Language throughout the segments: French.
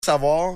savoir,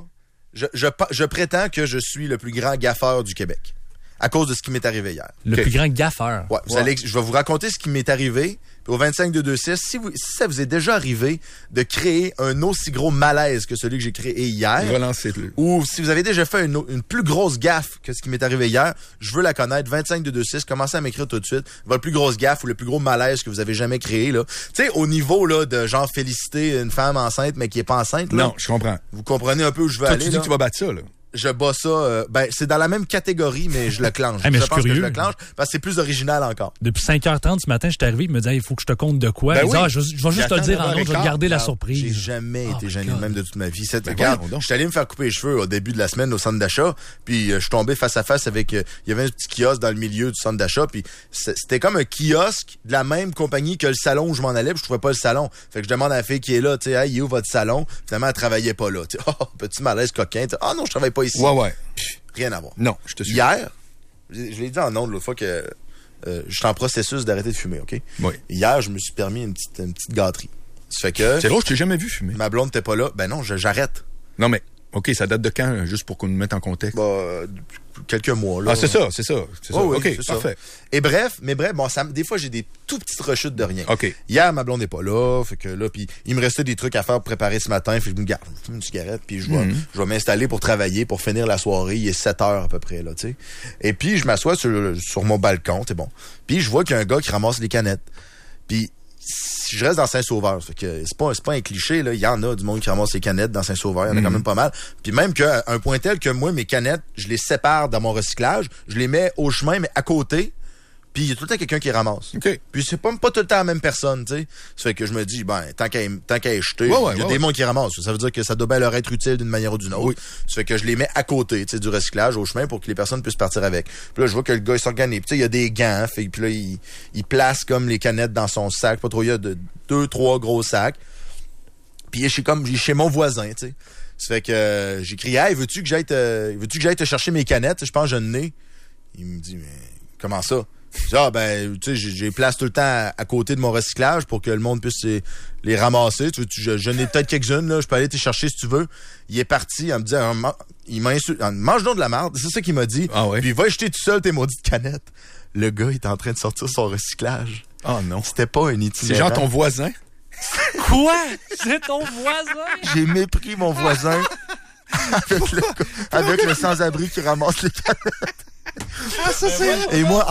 je prétends que je suis le plus grand gaffeur du Québec. À cause de ce qui m'est arrivé hier. Le plus grand gaffeur. Ouais, je vais vous raconter ce qui m'est arrivé. Puis au 25-226, si ça vous est déjà arrivé de créer un aussi gros malaise que celui que j'ai créé hier, relancez-le. Ou si vous avez déjà fait une plus grosse gaffe que ce qui m'est arrivé hier, je veux la connaître. 25-226, commencez à m'écrire tout de suite votre plus grosse gaffe ou le plus gros malaise que vous avez jamais créé, là. Tu sais, au niveau, là, de genre féliciter une femme enceinte mais qui est pas enceinte, là. Non, je comprends. Vous comprenez un peu où je veux aller, tu dis là? que tu vas battre ça, là. Je bats ça, c'est dans la même catégorie, mais je le clenche. Hey, mais je pense curieux. que je le clenche parce que c'est plus original encore. Depuis 5h30 ce matin, je suis arrivé, il me dit, il faut que je te compte de quoi. Il dit, je vais juste te le dire en autre, je vais garder la surprise. J'ai jamais été gêné de même de toute ma vie. Regarde, je suis allé me faire couper les cheveux au début de la semaine au centre d'achat, puis je suis tombé face à face avec, il y avait un petit kiosque dans le milieu du centre d'achat, puis c'était comme un kiosque de la même compagnie que le salon où je m'en allais, puis je trouvais pas le salon. Fait que je demande à la fille qui est là, tu sais, hey, il est où votre salon? Finalement, elle travaillait pas là. Oh, petit malaise coquin. Ah non, je travaille pas ici. Ouais. Rien à voir. Non, je te suis. Hier, je l'ai dit en ondes l'autre fois que je suis en processus d'arrêter de fumer, OK? Oui. Hier, je me suis permis une petite gâterie. Ça fait que... C'est drôle, je t'ai jamais vu fumer. Ma blonde n'était pas là. Ben non, j'arrête. Non, mais, OK, ça date de quand, juste pour qu'on nous mette en contexte? Quelques mois, là. Ah, c'est ça. Oui, OK, c'est parfait. Et bref, bon, des fois, j'ai des tout petites rechutes de rien. OK. Hier, ma blonde n'est pas là, fait que là, puis il me restait des trucs à faire pour préparer ce matin, fait que je me garde, je fume une cigarette, puis je vais m'installer pour travailler, pour finir la soirée. Il est 7h à peu près, là, tu sais. Et puis, je m'assois sur mon balcon, c'est bon. Puis, je vois qu'il y a un gars qui ramasse les canettes. Puis, je reste dans Saint-Sauveur, fait que c'est pas un cliché, là. Il y en a du monde qui ramasse les canettes dans Saint-Sauveur. Il y en a quand même pas mal. Puis même qu'à un point tel que moi, mes canettes, je les sépare dans mon recyclage, je les mets au chemin, mais à côté. Puis il y a tout le temps quelqu'un qui ramasse. OK. Puis c'est pas tout le temps la même personne, tu sais. Ça fait que je me dis, tant qu'à jeter, il y a des mondes qui ramassent. Ça veut dire que ça doit bien leur être utile d'une manière ou d'une autre. Oui. Ça fait que je les mets à côté, tu sais, du recyclage au chemin pour que les personnes puissent partir avec. Puis là, je vois que le gars, il s'organise. Puis il y a des gants, puis là, il place comme les canettes dans son sac. Pas trop, il y a 2-3 gros sacs. Puis il est chez mon voisin, tu sais. Ça fait que j'ai crié, hey, veux-tu que j'aille te chercher mes canettes? Je pense que je n'ai. Il me dit, mais comment ça? Tu sais, j'ai place tout le temps à côté de mon recyclage pour que le monde puisse les ramasser. Je n'ai peut-être quelques-unes, là. Je peux aller te chercher si tu veux. Il est parti en me disant, il m'a insulté. Mange donc de la merde. C'est ça qu'il m'a dit. Ah ouais? Puis va jeter tout seul tes maudites canettes. Le gars, il est en train de sortir son recyclage. Oh non. C'était pas un itinérant. C'est genre ton voisin? Quoi? C'est ton voisin? J'ai mépris mon voisin avec le sans-abri qui ramasse les canettes. Ah, ça, c'est... Et moi,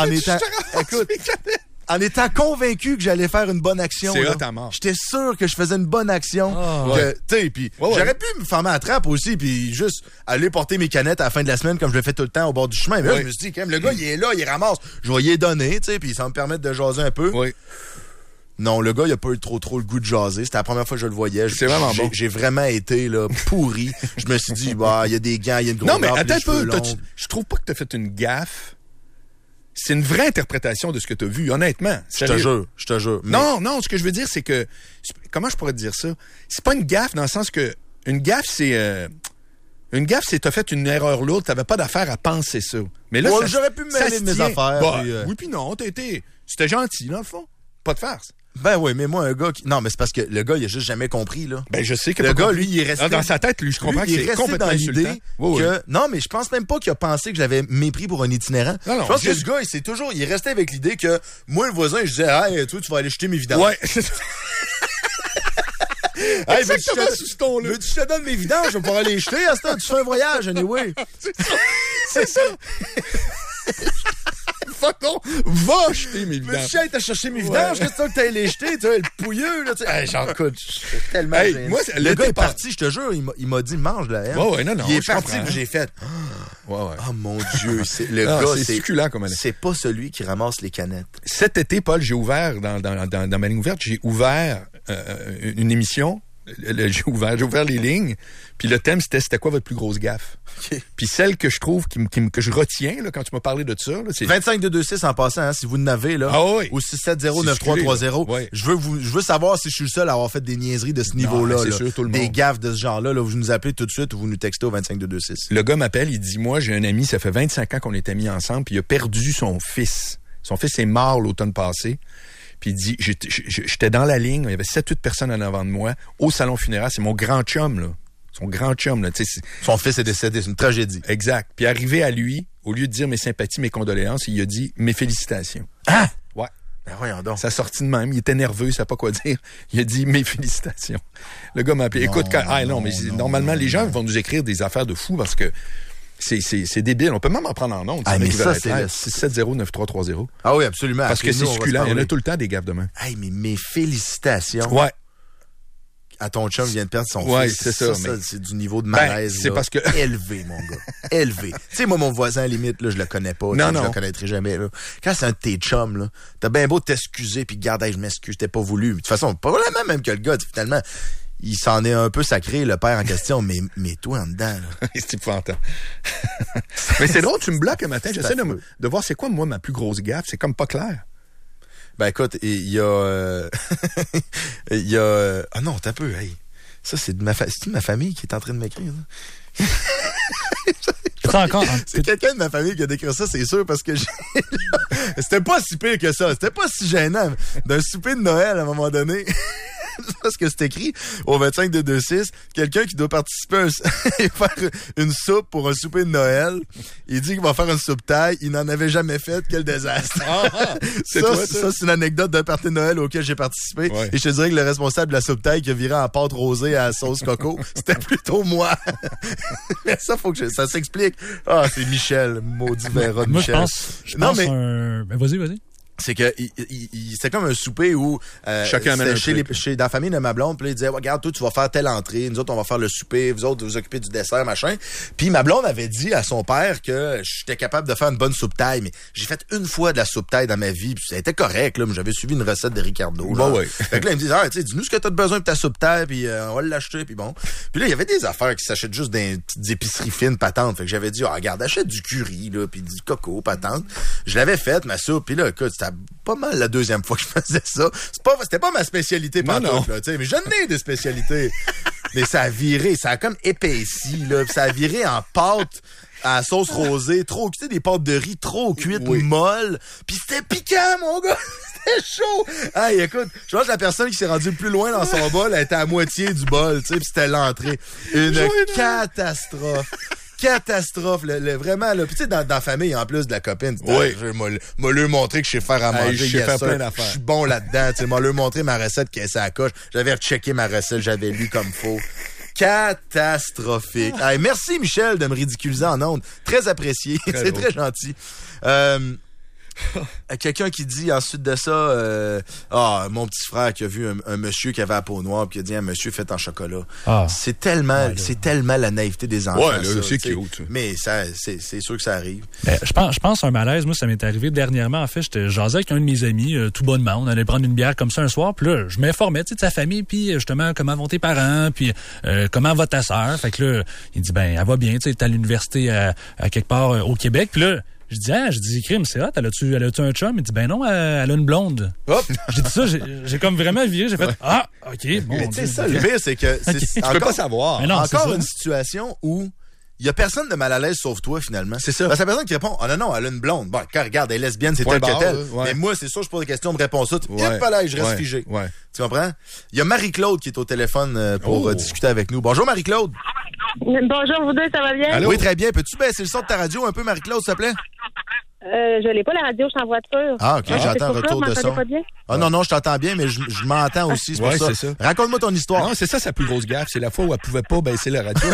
en étant convaincu que j'allais faire une bonne action, j'étais sûr que je faisais une bonne action. J'aurais pu me fermer à la trappe aussi, puis juste aller porter mes canettes à la fin de la semaine comme je le fais tout le temps au bord du chemin. Mais là, je me suis dit, quand même, le gars, il est là, il ramasse. Je vais y donner, tu sais, puis ça va me permettre de jaser un peu. Oui. Non, le gars, il a pas eu trop le goût de jaser. C'était la première fois que je le voyais. C'est vraiment bon. J'ai vraiment été là pourri. Je me suis dit, il y a des gants, il y a une grosse barbe. Non, mais attends un peu. Je trouve pas que t'as fait une gaffe. C'est une vraie interprétation de ce que t'as vu, honnêtement. Je te jure. Mais... Non, ce que je veux dire, c'est que... Comment je pourrais te dire ça? C'est pas une gaffe dans le sens que... Une gaffe, c'est... t'as fait une erreur lourde, t'avais pas d'affaire à penser ça. Mais là, j'aurais pu me mêler de mes affaires. Oui, puis non, c'était gentil, dans le fond. Pas de farce. Ben oui, mais moi, un gars qui... Non, mais c'est parce que le gars, il a juste jamais compris, là. Ben, je sais que... Le gars, lui, il est resté... Dans sa tête, lui, je comprends que c'est complètement insultant. Oui. Non, mais je pense même pas qu'il a pensé que j'avais mépris pour un itinérant. Non, je pense que ce gars, il est resté avec l'idée que moi, le voisin, je disais, hey, toi, tu vas aller jeter mes vidanges. Ouais. Hey, exactement sous ce ton-là. Veux-tu que je te donne mes vidanges? Je vais pouvoir aller les jeter à ce temps. Tu fais un voyage, anyway. C'est ça. Fuck non, va jeter mes vidanges. Mais tu chercher mes vidanges, qu'est-ce que t'as les jeter, tu sais, le pouilleux, là, tu sais. Hey, j'en écoute, je suis tellement gêné. Moi, le gars est parti, je te jure, il m'a dit, mange de la haine. Non, il est parti, puis j'ai fait, oh mon Dieu, le gars, c'est succulent comme elle est. C'est pas celui qui ramasse les canettes. Cet été, Paul, j'ai ouvert, dans ma ligne ouverte, j'ai ouvert une émission. J'ai ouvert les lignes, puis le thème c'était quoi votre plus grosse gaffe. Okay. Puis celle que je trouve que je retiens là quand tu m'as parlé de ça là, c'est 25-226 en passant, hein, si vous n'avez là, ou 670-9330. Oui. Je veux savoir si je suis le seul à avoir fait des niaiseries de ce niveau-là, c'est là, sûr, tout le des monde. Gaffes de ce genre-là. Là, vous nous appelez tout de suite ou vous nous textez au 25-226. Le gars m'appelle, il dit moi j'ai un ami, ça fait 25 ans qu'on est amis ensemble, puis il a perdu son fils. Son fils est mort l'automne passé. Puis il dit, j'étais dans la ligne, il y avait 7-8 personnes en avant de moi, au salon funéraire, c'est mon grand chum, là. son grand chum, là, tu sais. Son fils est décédé, c'est une tragédie. Exact. Puis arrivé à lui, au lieu de dire mes sympathies, mes condoléances, il a dit mes félicitations. Ah! Ouais. Ben voyons donc. Ça sortit de même. Il était nerveux, il savait pas quoi dire. Il a dit mes félicitations. Le gars m'a appelé. Écoute, normalement, les gens vont nous écrire des affaires de fous parce que c'est débile. On peut même en prendre en ondes. Mais ça, c'est 670-9330. Ah oui, absolument. Parce que c'est succulent. Il y en a tout le temps des gaffes de main. Hey, mais mes félicitations. Ouais. À ton chum vient de perdre son fils. C'est ça. C'est du niveau de malaise. C'est parce que... élevé, mon gars. Élevé. Tu sais, moi, mon voisin, à la limite, là, je le connais pas. Non. Je le connaîtrai jamais, là. Quand c'est un de tes chums, là, t'as bien beau t'excuser puis garde, je m'excuse, t'es pas voulu. De toute façon, pas vraiment même que le gars, finalement, il s'en est un peu sacré, le père en question, mais toi en dedans, là. C'est épouvantable. Mais c'est drôle, tu me bloques un matin. J'essaie de voir c'est quoi, moi, ma plus grosse gaffe. C'est comme pas clair. Ben, écoute, il y a... Ah non, t'as peu, hey. Ça, c'est de ma famille qui est en train de m'écrire, là. C'est quelqu'un de ma famille qui a décrit ça, c'est sûr, parce que c'était pas si pire que ça. C'était pas si gênant. D'un souper de Noël, à un moment donné... Parce que c'est écrit au 25-226, quelqu'un qui doit participer et faire une soupe pour un souper de Noël. Il dit qu'il va faire une soupe taille. Il n'en avait jamais fait. Quel désastre. Ça, c'est une anecdote d'un party de Noël auquel j'ai participé. Ouais. Et je te dirais que le responsable de la soupe taille qui a viré en pâte rosée à la sauce coco, c'était plutôt moi. Mais ça, faut que ça s'explique. Ah, c'est Michel, maudit verra de Michel. Moi, je pense Ben, vas-y. C'est que c'était comme un souper où chacun amène chez dans la famille de ma blonde, puis là, il disait regarde, toi tu vas faire telle entrée, nous autres on va faire le souper, vous autres vous occupez du dessert, machin. Puis ma blonde avait dit à son père que j'étais capable de faire une bonne soupe taille, mais j'ai fait une fois de la soupe taille dans ma vie, puis ça a été correct là, mais j'avais suivi une recette de Ricardo. Ouais. Fait que là il me dit tu sais, dis-nous ce que t'as besoin de ta soupe taille, puis on va l'acheter, puis bon. Puis là il y avait des affaires qui s'achètent juste dans des petites épiceries fines patentes. Fait que j'avais dit regarde, achète du curry là, puis du coco patente. Je l'avais faite ma soupe, puis là écoute, c'était pas mal la deuxième fois que je faisais ça. C'était pas ma spécialité pantoute, là, tu sais, mais j'en ai des spécialités. Mais ça a viré, ça a comme épaissi, là, ça a viré en pâte à la sauce rosée, trop, tu sais, des pâtes de riz trop cuites, molles, pis c'était piquant, mon gars! C'était chaud! Hey, écoute, je pense que la personne qui s'est rendue le plus loin dans son bol, elle était à moitié du bol, tu sais, pis c'était l'entrée. Une catastrophe! Vraiment, là. Puis tu sais, dans la famille, en plus de la copine, m'a lui montré que je sais faire à manger. Je sais faire plein d'affaires. Je suis bon là-dedans. Tu sais, m'a lui montré ma recette qui est à la coche. J'avais rechecké ma recette, j'avais lu comme faut. Catastrophique. Hey, merci, Michel, de me ridiculiser en ondes. Très apprécié. C'est très gentil. Quelqu'un qui dit ensuite de ça mon petit frère qui a vu un monsieur qui avait la peau noire puis qui a dit un monsieur fait en chocolat. C'est tellement la naïveté des enfants. Ouais, là, c'est cute. Mais ça c'est sûr que ça arrive. Je pense un malaise, moi ça m'est arrivé dernièrement en fait, j'étais jasé avec un de mes amis tout bonnement, on allait prendre une bière comme ça un soir, puis là je m'informais de sa famille puis justement comment vont tes parents puis comment va ta sœur. Fait que là il dit elle va bien, tu sais, t'es à l'université à quelque part au Québec. Puis là je dis, crime, c'est hot, elle a-tu un chum? Il dit, ben non, elle a une blonde. Hop! J'ai dit ça, j'ai comme vraiment viré, j'ai fait, ok, bon. Mais tu sais, ça, le pire, c'est que tu peux pas savoir. Non, encore une situation où il y a personne de mal à l'aise sauf toi, finalement. C'est ça. Parce que la personne qui répond, non, elle a une blonde. Bon, quand regarde, elle est lesbienne, c'est tel que tel. Ouais. Mais moi, c'est sûr, je pose des questions, on me répond ça. Pas là, je reste figé. Ouais. Tu comprends? Il y a Marie-Claude qui est au téléphone pour discuter avec nous. Bonjour, Marie-Claude. Bonjour, vous deux, ça va bien? Allô? Oui, très bien. Peux-tu baisser le son de ta radio un peu, Marie-Claude, s'il te plaît? Je l'ai pas la radio, je suis en voiture. Ah, ok, j'entends un retour de son. Pas bien? Ah non, je t'entends bien, mais je m'entends aussi, c'est pour ça. C'est ça. Raconte-moi ton histoire. Non, c'est ça sa plus grosse gaffe. C'est la fois où elle pouvait pas baisser la radio.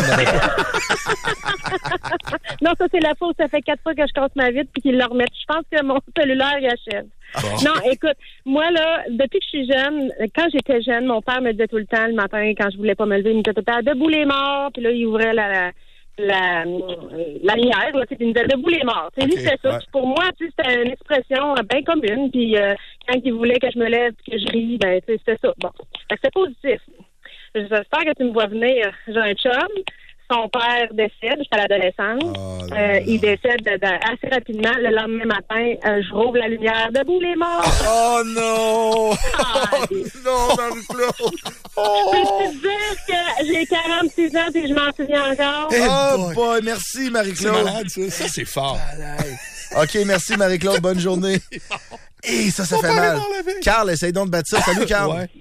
Non, ça, c'est la fois où ça fait 4 fois que je casse ma vitre puis qu'ils le remettent. Je pense que mon cellulaire, il achève. Bon. Non, écoute, moi, là, depuis que je suis jeune, quand j'étais jeune, mon père me disait tout le temps, le matin, quand je voulais pas me lever, il me disait tout le temps, debout les morts, puis là, il ouvrait la lumière, là, il me disait debout les morts. Okay, lui, c'est ça. Ouais. Pour moi, c'était une expression bien commune, puis quand il voulait que je me lève que je ris, c'était ça. Bon, c'est positif. J'espère que tu me vois venir. J'ai un chum. Son père décède, j'étais à l'adolescence. Il décède assez rapidement. Le lendemain matin, je rouvre la lumière. Debout les morts! Oh non! Non, Marie-Claude! Peux-tu dire que j'ai 46 ans et je m'en souviens encore? Oh boy, merci Marie-Claude! C'est malade, ça. Ça, c'est fort. OK, merci Marie-Claude. Bonne journée. Et ça fait mal. Carl, essaye donc de battre ça. Salut, Carl. Ouais.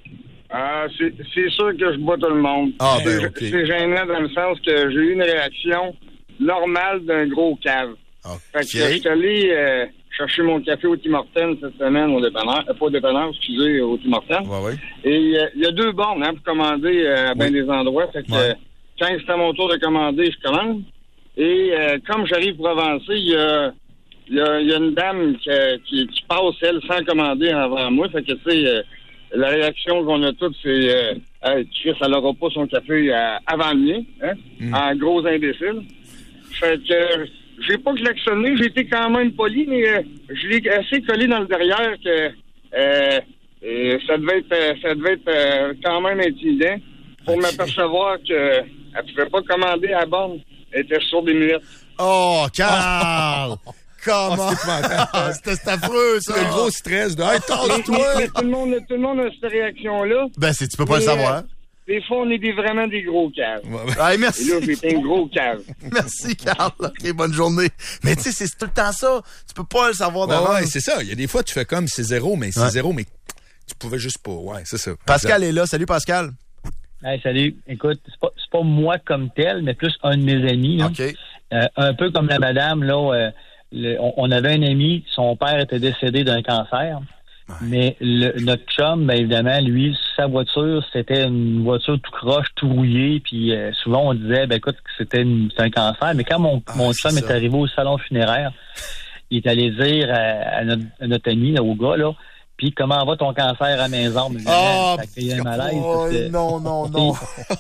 C'est sûr que je bats tout le monde. C'est gênant dans le sens que j'ai eu une réaction normale d'un gros cave. Fait que je suis allé chercher mon café au Tim Hortons cette semaine au dépanneur. Pas au dépanneur, excusez, au Tim Hortons. Et il y a 2 bornes pour commander à bien des endroits. Fait que quand c'est à mon tour de commander, je commande. Et comme j'arrive pour avancer, il y a une dame qui passe, elle, sans commander avant moi. Fait que, tu sais, la réaction qu'on a toutes, c'est Chris, elle n'aura pas son café avant le mien, hein? En gros imbécile. Fait que j'ai pas klaxonné, j'ai été quand même poli, mais je l'ai assez collé dans le derrière que ça devait être quand même intimidant pour m'apercevoir que elle pouvait pas commander à la borne. Elle était sur des muettes. Oh, Carl! Comment? C'était affreux, ça! Le gros stress de « Hey, tasse-toi! » Tout le monde a cette réaction-là. Ben, tu peux pas le savoir. Des fois, on est vraiment des gros caves. Merci. Et là, j'étais un gros cave. Merci, Carl. OK, bonne journée. Mais tu sais, c'est tout le temps ça. Tu peux pas le savoir d'avance. Ouais, c'est ça. Il y a des fois, tu fais comme c'est zéro, mais tu pouvais juste pas. Ouais, c'est ça. Pascal est là. Salut, Pascal. Hey, salut. Écoute, c'est pas moi comme tel, mais plus un de mes amis. Là. OK. Un peu comme la madame, là, on avait un ami, son père était décédé d'un cancer. Ouais. Mais notre chum, ben évidemment, lui, sa voiture, c'était une voiture tout croche, tout rouillée, puis souvent on disait, ben écoute, c'était un cancer. Mais quand mon chum est arrivé au salon funéraire, il est allé dire à notre ami, là, au gars, là, puis comment va ton cancer à la maison? Ça a un malaise. Non.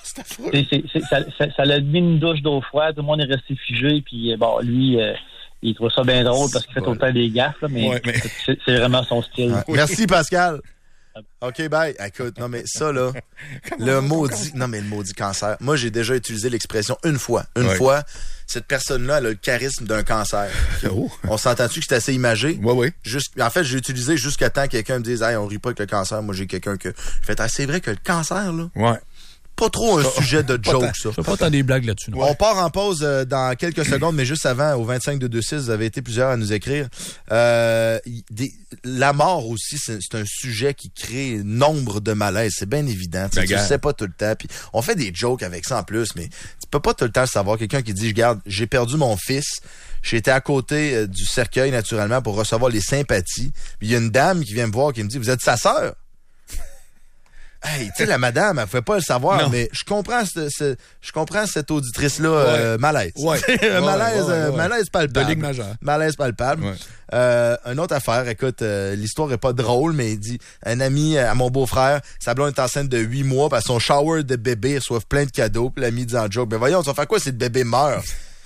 Ça l'a mis une douche d'eau froide, tout le monde est resté figé, puis bon, lui... il trouve ça bien drôle parce qu'il fait tout le temps des gaffes, là, mais c'est vraiment son style. Ouais. Merci, Pascal. OK, bye. Écoute, non, mais ça, là, le maudit cancer. Moi, j'ai déjà utilisé l'expression une fois. Une fois, cette personne-là, elle a le charisme d'un cancer. On s'entend-tu que c'est assez imagé? Oui. En fait, j'ai utilisé jusqu'à temps que quelqu'un me dise, hey, on rit pas avec le cancer. Moi, j'ai quelqu'un que. C'est vrai que le cancer, là. Ouais. Pas trop un sujet de joke, ça. Je sais pas tant des blagues là-dessus. On part en pause dans quelques secondes, mais juste avant, au 25-226, vous avez été plusieurs à nous écrire. La mort aussi, c'est un sujet qui crée nombre de malaises. C'est bien évident. Tu le sais pas tout le temps. Puis on fait des jokes avec ça en plus, mais tu peux pas tout le temps le savoir. Quelqu'un qui dit, regarde, j'ai perdu mon fils. J'étais à côté du cercueil, naturellement, pour recevoir les sympathies. Puis il y a une dame qui vient me voir qui me dit, vous êtes sa sœur? Hey, tu sais, la madame, elle pouvait pas le savoir, mais je comprends cette auditrice-là, malaise. Malaise palpable. De ligue majeure. Malaise palpable. Ouais. Une autre affaire, écoute, l'histoire est pas drôle, mais il dit, un ami à mon beau-frère, sa blonde est enceinte de 8 mois, parce son shower de bébé reçoit plein de cadeaux, puis l'ami dit en joke, ben voyons, tu vas faire quoi si le bébé meurt?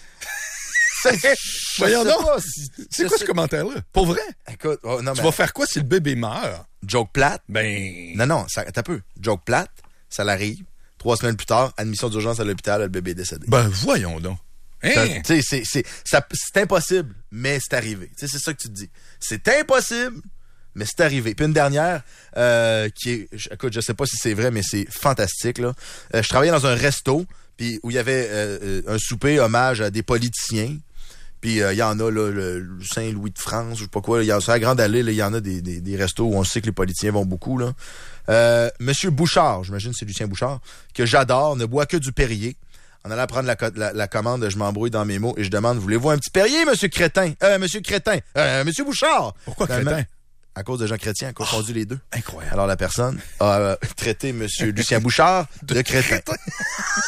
Voyons donc. C'est quoi ce commentaire-là? Pour vrai? Écoute, tu vas faire quoi si le bébé meurt? Joke plate? Ben. Non, t'as peu. Joke plate, ça l'arrive. 3 semaines plus tard, admission d'urgence à l'hôpital, le bébé est décédé. Ben, voyons donc. Hein? C'est impossible, mais c'est arrivé. C'est ça que tu te dis. C'est impossible, mais c'est arrivé. Puis une dernière, qui est, écoute, je sais pas si c'est vrai, mais c'est fantastique, là. Je travaillais dans un resto, puis où il y avait un souper hommage à des politiciens. Puis il y en a là, le Saint-Louis de France, je sais pas quoi. Il y a sur la Grande Allée, il y en a des restos où on sait que les politiciens vont beaucoup là. Monsieur Bouchard, j'imagine que c'est Lucien Bouchard, que j'adore, ne boit que du Perrier. En allant prendre la commande, je m'embrouille dans mes mots et je demande, voulez-vous un petit Perrier, Monsieur Crétin? Monsieur Bouchard. Pourquoi Crétin? À cause de Jean Chrétien, a confondu les deux. Incroyable. Alors la personne a traité Monsieur Lucien Bouchard de crétin.